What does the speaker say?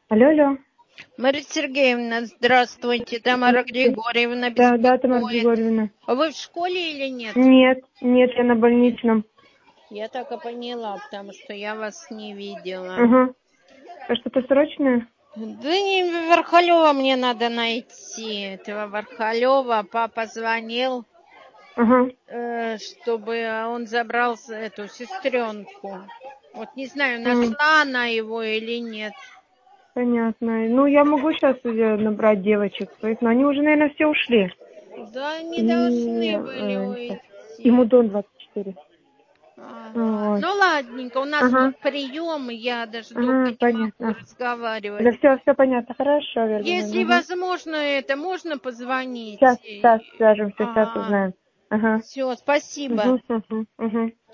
Алло, алло. Мария Сергеевна, здравствуйте. Тамара Григорьевна Да, Тамара беспокоит. Григорьевна. А вы в школе или нет? Нет, я на больничном. Я так и поняла, потому что я вас не видела. Ага. А что-то срочное? Да не, Вархалева мне надо найти. Этого Вархалева. Папа звонил, Ага. чтобы он забрал эту сестренку. Вот не знаю, нашла она его или нет. Понятно. Ну, я могу сейчас набрать девочек своих, но они уже, наверное, все ушли. Да, не должны были уйти. Ему Дон 24. Вот. Ну, ладненько, у нас тут прием, я даже долго не могу разговаривать. Да, все понятно. Хорошо, Вера. Если возможно, можно позвонить? Сейчас свяжемся, сейчас узнаем. Ага. Все, спасибо. Угу.